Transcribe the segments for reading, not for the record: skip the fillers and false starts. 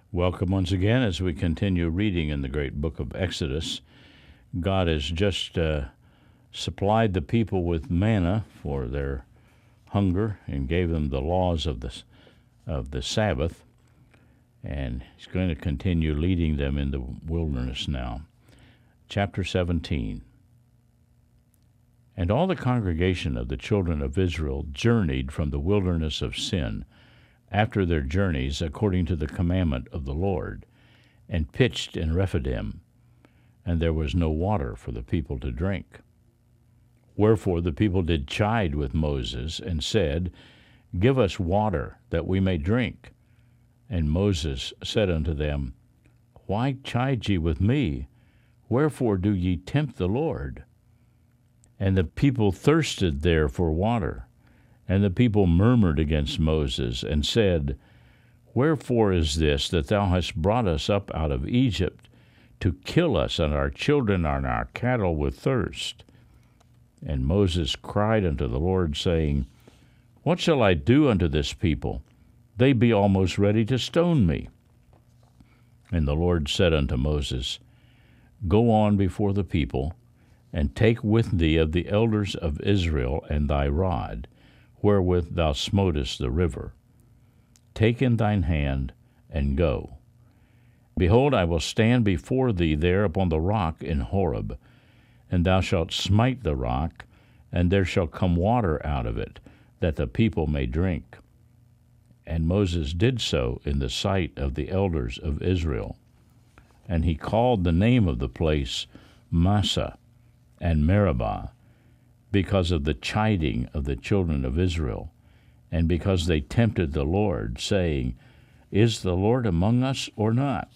Welcome once again as we continue reading in the great book of Exodus. God has just supplied the people with manna for their hunger and gave them the laws of the Sabbath, and He's going to continue leading them in the wilderness now. Chapter 17. And all the congregation of the children of Israel journeyed from the wilderness of Sin after their journeys according to the commandment of the Lord, and pitched in Rephidim, and there was no water for the people to drink. Wherefore the people did chide with Moses, and said, Give us water, that we may drink. And Moses said unto them, Why chide ye with me? Wherefore do ye tempt the Lord? And the people thirsted there for water. And the people murmured against Moses, and said, Wherefore is this, that thou hast brought us up out of Egypt, to kill us and our children and our cattle with thirst? And Moses cried unto the Lord, saying, What shall I do unto this people? They be almost ready to stone me. And the Lord said unto Moses, Go on before the people, and take with thee of the elders of Israel and thy rod, wherewith thou smotest the river. Take in thine hand, and go. Behold, I will stand before thee there upon the rock in Horeb, and thou shalt smite the rock, and there shall come water out of it, that the people may drink. And Moses did so in the sight of the elders of Israel. And he called the name of the place Massah and Meribah, because of the chiding of the children of Israel, and because they tempted the Lord, saying, Is the Lord among us or not?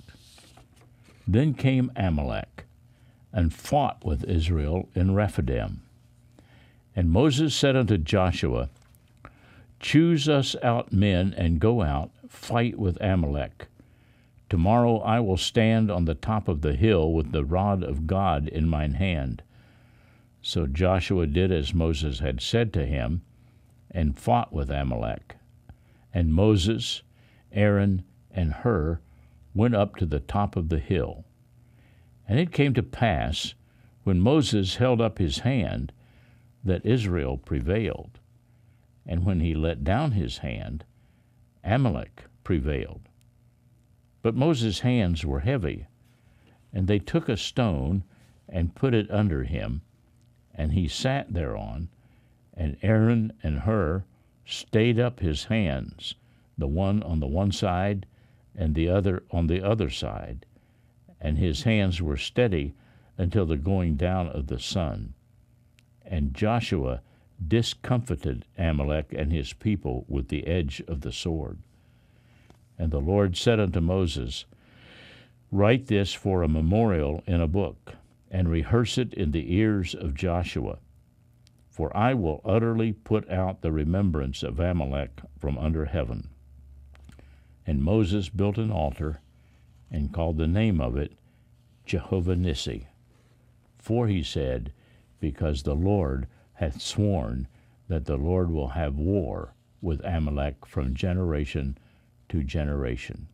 Then came Amalek, and fought with Israel in Rephidim. And Moses said unto Joshua, Choose us out men, and go out, fight with Amalek. Tomorrow I will stand on the top of the hill with the rod of God in mine hand. So Joshua did as Moses had said to him, and fought with Amalek. And Moses, Aaron, and Hur went up to the top of the hill. And it came to pass, when Moses held up his hand, that Israel prevailed. And when he let down his hand, Amalek prevailed. But Moses' hands were heavy, and they took a stone and put it under him, and he sat thereon, and Aaron and Hur stayed up his hands, the one on the one side and the other on the other side, and his hands were steady until the going down of the sun. And Joshua discomfited Amalek and his people with the edge of the sword. And the Lord said unto Moses, Write this for a memorial in a book, and rehearse it in the ears of Joshua. For I will utterly put out the remembrance of Amalek from under heaven. And Moses built an altar, and called the name of it Jehovah Nissi. For he said, Because the Lord hath sworn that the Lord will have war with Amalek from generation to generation.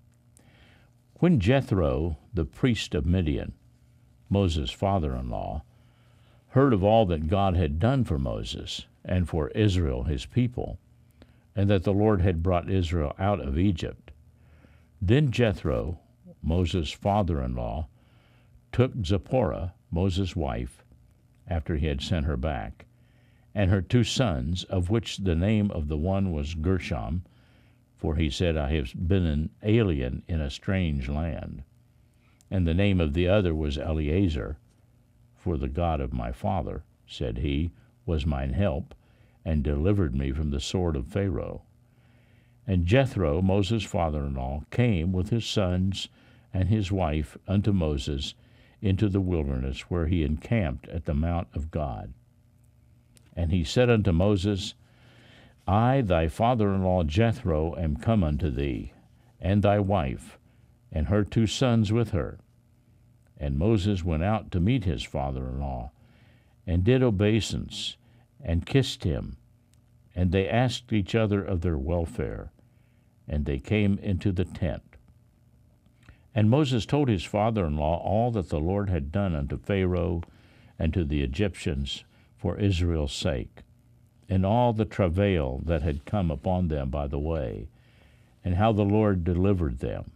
When Jethro, the priest of Midian, Moses' father-in-law, heard of all that God had done for Moses and for Israel his people, and that the Lord had brought Israel out of Egypt, then Jethro, Moses' father-in-law, took Zipporah, Moses' wife, after he had sent her back, and her 2 sons, of which the name of the one was Gershom, for he said, I have been an alien in a strange land. And the name of the other was Eleazar, for the God of my father, said he, was mine help, and delivered me from the sword of Pharaoh. And Jethro, Moses' father-in-law, came with his sons and his wife unto Moses into the wilderness, where he encamped at the mount of God. And he said unto Moses, I, thy father-in-law Jethro, am come unto thee, and thy wife, and her 2 sons with her. And Moses went out to meet his father-in-law, and did obeisance, and kissed him. And they asked each other of their welfare, and they came into the tent. And Moses told his father-in-law all that the Lord had done unto Pharaoh and to the Egyptians for Israel's sake, and all the travail that had come upon them by the way, and how the Lord delivered them.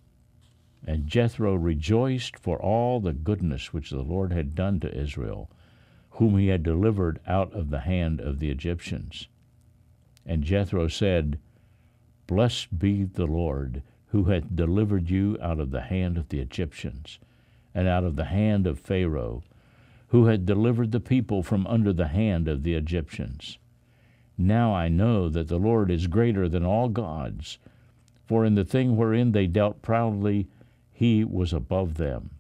And Jethro rejoiced for all the goodness which the Lord had done to Israel, whom he had delivered out of the hand of the Egyptians. And Jethro said, Blessed be the Lord, who hath delivered you out of the hand of the Egyptians, and out of the hand of Pharaoh, who had delivered the people from under the hand of the Egyptians. Now I know that the Lord is greater than all gods, for in the thing wherein they dealt proudly, he was above them.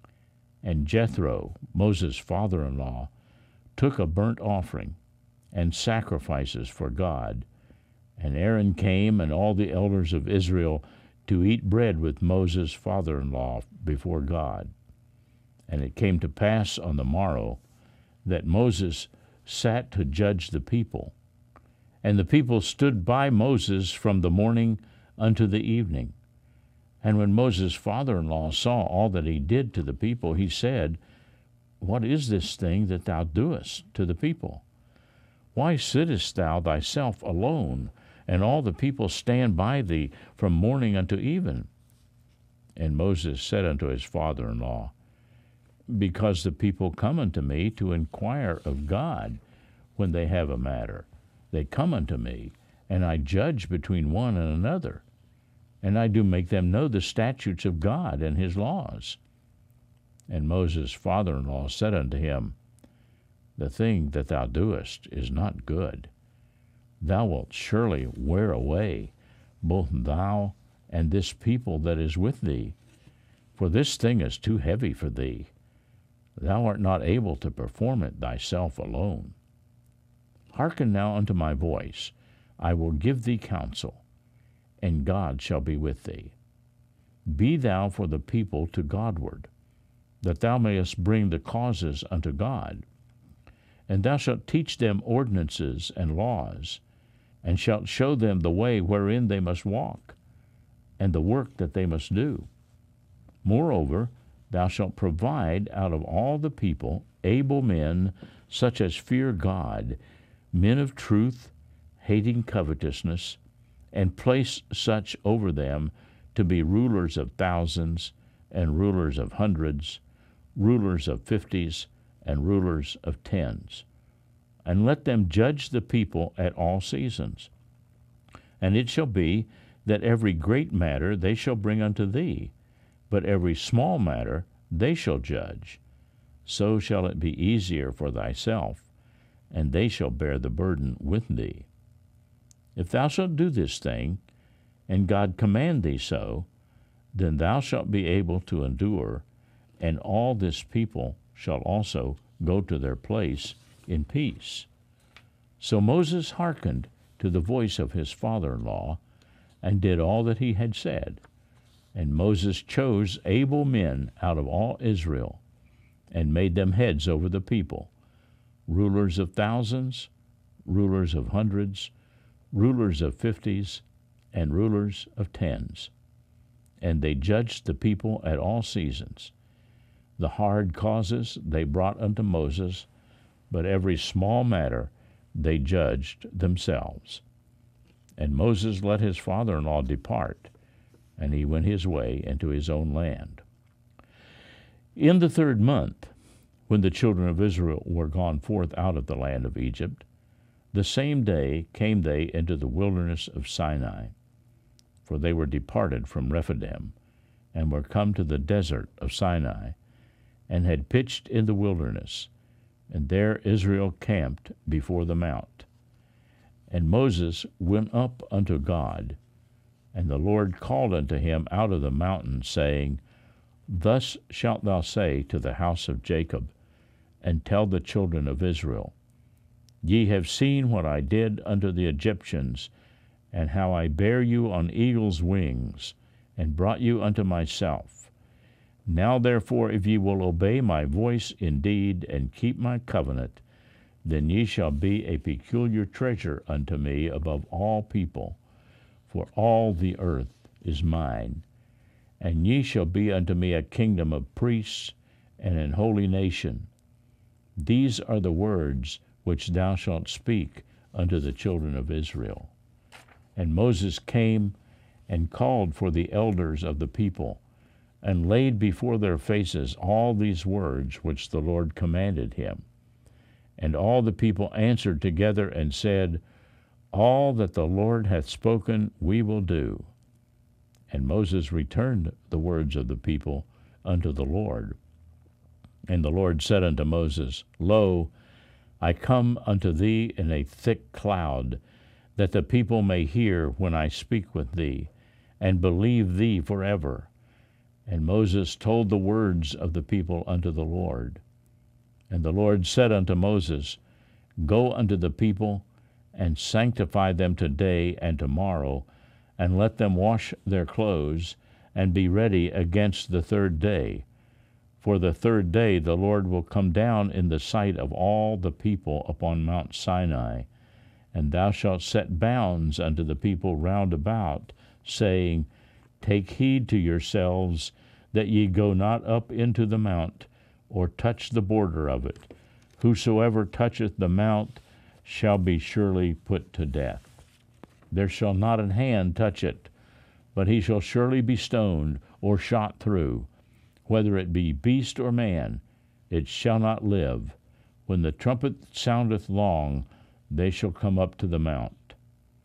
And Jethro, Moses' father-in-law, took a burnt offering and sacrifices for God. And Aaron came and all the elders of Israel to eat bread with Moses' father-in-law before God. And it came to pass on the morrow that Moses sat to judge the people. And the people stood by Moses from the morning unto the evening. And when Moses' father-in-law saw all that he did to the people, he said, What is this thing that thou doest to the people? Why sittest thou thyself alone, and all the people stand by thee from morning unto even? And Moses said unto his father-in-law, Because the people come unto me to inquire of God when they have a matter. They come unto me, and I judge between one and another. And I do make them know the statutes of God and his laws. And Moses' father-in-law said unto him, The thing that thou doest is not good. Thou wilt surely wear away both thou and this people that is with thee, for this thing is too heavy for thee. Thou art not able to perform it thyself alone. Hearken now unto my voice. I will give thee counsel, and God shall be with thee. Be thou for the people to Godward, that thou mayest bring the causes unto God. And thou shalt teach them ordinances and laws, and shalt show them the way wherein they must walk, and the work that they must do. Moreover, thou shalt provide out of all the people able men, such as fear God, men of truth, hating covetousness, and place such over them to be rulers of thousands, and rulers of hundreds, rulers of 50s, and rulers of 10s. And let them judge the people at all seasons. And it shall be that every great matter they shall bring unto thee, but every small matter they shall judge. So shall it be easier for thyself, and they shall bear the burden with thee. If thou shalt do this thing, and God command thee so, then thou shalt be able to endure, and all this people shall also go to their place in peace. So Moses hearkened to the voice of his father-in-law, and did all that he had said. And Moses chose able men out of all Israel, and made them heads over the people, rulers of thousands, rulers of hundreds, rulers of 50s, and rulers of 10s. And they judged the people at all seasons. The hard causes they brought unto Moses, but every small matter they judged themselves. And Moses let his father-in-law depart, and he went his way into his own land. In the 3rd month, when the children of Israel were gone forth out of the land of Egypt, the same day came they into the wilderness of Sinai, for they were departed from Rephidim, and were come to the desert of Sinai, and had pitched in the wilderness, and there Israel camped before the mount. And Moses went up unto God, and the Lord called unto him out of the mountain, saying, Thus shalt thou say to the house of Jacob, and tell the children of Israel, Ye have seen what I did unto the Egyptians, and how I bare you on eagle's wings, and brought you unto myself. Now therefore, if ye will obey my voice indeed, and keep my covenant, then ye shall be a peculiar treasure unto me above all people, for all the earth is mine. And ye shall be unto me a kingdom of priests and an holy nation. These are the words which thou shalt speak unto the children of Israel. And Moses came and called for the elders of the people, and laid before their faces all these words which the Lord commanded him. And all the people answered together and said, All that the Lord hath spoken we will do. And Moses returned the words of the people unto the Lord. And the Lord said unto Moses, Lo, I come unto thee in a thick cloud, that the people may hear when I speak with thee, and believe thee forever. And Moses told the words of the people unto the Lord. And the Lord said unto Moses, Go unto the people, and sanctify them today and tomorrow, and let them wash their clothes, and be ready against the third day. For the third day the Lord will come down in the sight of all the people upon Mount Sinai, and thou shalt set bounds unto the people round about, saying, Take heed to yourselves, that ye go not up into the mount, or touch the border of it. Whosoever toucheth the mount shall be surely put to death. There shall not an hand touch it, but he shall surely be stoned, or shot through. Whether it be beast or man, it shall not live. When the trumpet soundeth long, they shall come up to the mount.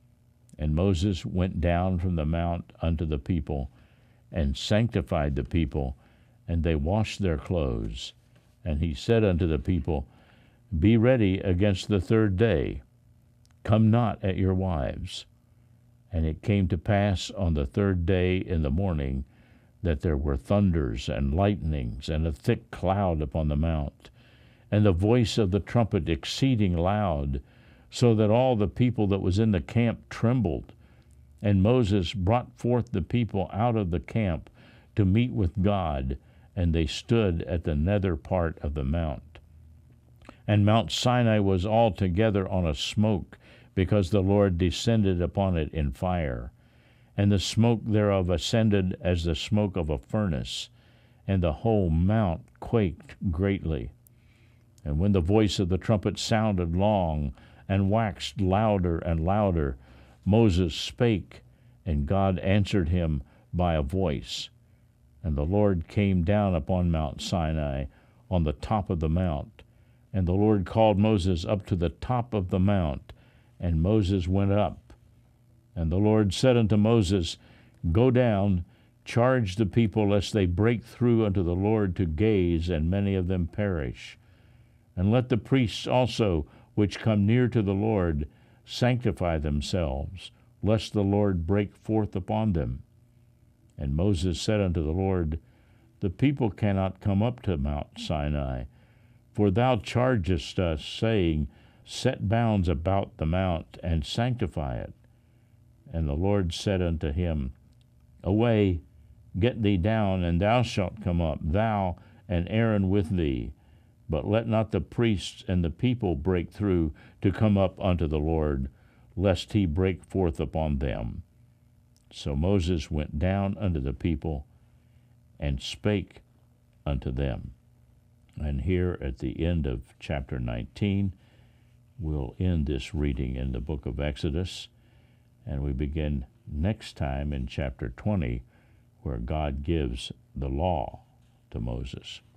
And Moses went down from the mount unto the people, and sanctified the people, and they washed their clothes. And he said unto the people, Be ready against the third day. Come not at your wives. And it came to pass on the third day in the morning, that there were thunders and lightnings, and a thick cloud upon the mount, and the voice of the trumpet exceeding loud, so that all the people that was in the camp trembled. And Moses brought forth the people out of the camp to meet with God, and they stood at the nether part of the mount. And Mount Sinai was altogether on a smoke, because the Lord descended upon it in fire. And the smoke thereof ascended as the smoke of a furnace, and the whole mount quaked greatly. And when the voice of the trumpet sounded long, and waxed louder and louder, Moses spake, and God answered him by a voice. And the Lord came down upon Mount Sinai, on the top of the mount. And the Lord called Moses up to the top of the mount, and Moses went up. And the Lord said unto Moses, Go down, charge the people, lest they break through unto the Lord to gaze, and many of them perish. And let the priests also, which come near to the Lord, sanctify themselves, lest the Lord break forth upon them. And Moses said unto the Lord, The people cannot come up to Mount Sinai, for thou chargest us, saying, Set bounds about the mount, and sanctify it. And the Lord said unto him, Away, get thee down, and thou shalt come up, thou and Aaron with thee. But let not the priests and the people break through to come up unto the Lord, lest he break forth upon them. So Moses went down unto the people, and spake unto them. And here at the end of chapter 19, we'll end this reading in the book of Exodus, and we begin next time in chapter 20, where God gives the law to Moses.